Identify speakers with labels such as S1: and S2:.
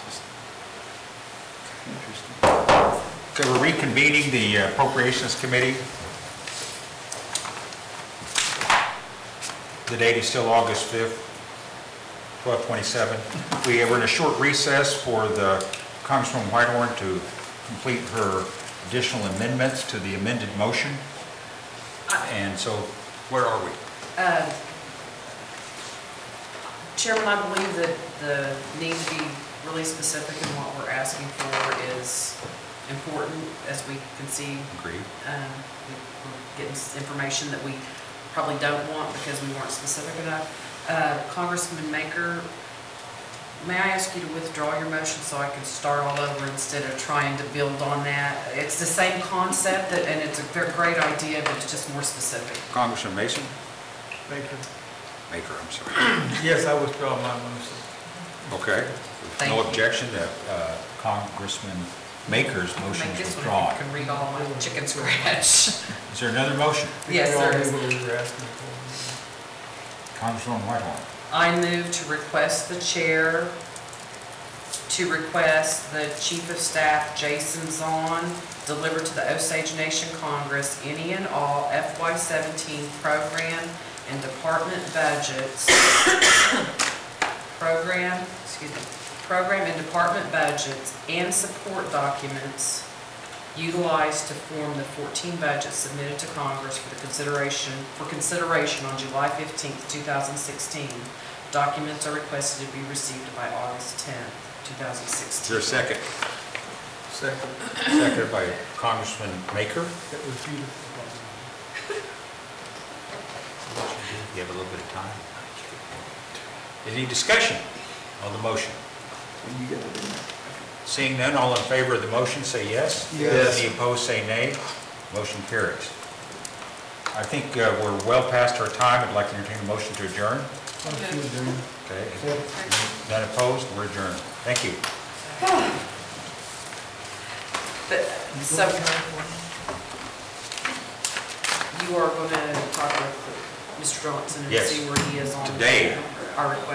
S1: Interesting.
S2: Okay, we're reconvening the Appropriations Committee. The date is still August 5th, 12/27. We're in a short recess for the Congresswoman Whitehorn to complete her additional amendments to the amended motion. And so, where are we?
S3: Chairman, I believe that the need to be really specific in what we're asking for is important, as we can see.
S2: Agreed.
S3: We're getting information that we probably don't want because we weren't specific enough. Congressman Maker, may I ask you to withdraw your motion so I can start all over instead of trying to build on that? It's the same concept, and it's a very great idea, but it's just more specific.
S2: Congressman Mason?
S1: Baker.
S2: Maker, I'm sorry.
S1: Yes, I withdraw my motion.
S2: Okay.
S3: Thank
S2: No
S3: you.
S2: objection to Congressman Maker's motion
S3: Make
S2: is
S3: this one,
S2: withdrawn.
S3: I can read all my chicken scratch.
S2: Is there another motion?
S3: Yes, there is.
S1: What we were asking for.
S2: Congresswoman Whitehorn.
S3: I move to request the chair to request the Chief of Staff, Jason Zahn, deliver to the Osage Nation Congress any and all FY17 program and department budgets, program and department budgets and support documents utilized to form the 14 budgets submitted to Congress for consideration on July 15th, 2016. Documents are requested to be received by August 10th,
S2: Is
S3: 2016.
S2: there a second?
S1: Second.
S2: Seconded by Congressman Maker.
S1: That was beautiful.
S2: You have a little bit of time. Any discussion on the motion?
S1: You got it in there.
S2: Seeing none, all in favor of the motion, say yes.
S1: Yes.
S2: Any opposed, say nay. Motion carries. I think we're well past our time. I'd like to entertain a motion to adjourn.
S1: Motion adjourned.
S2: Okay. None opposed, we're adjourned. Thank you.
S3: But, so, you are going to talk with Mr. Johnson and
S2: Yes.
S3: see where he is on
S2: Today.
S3: our request.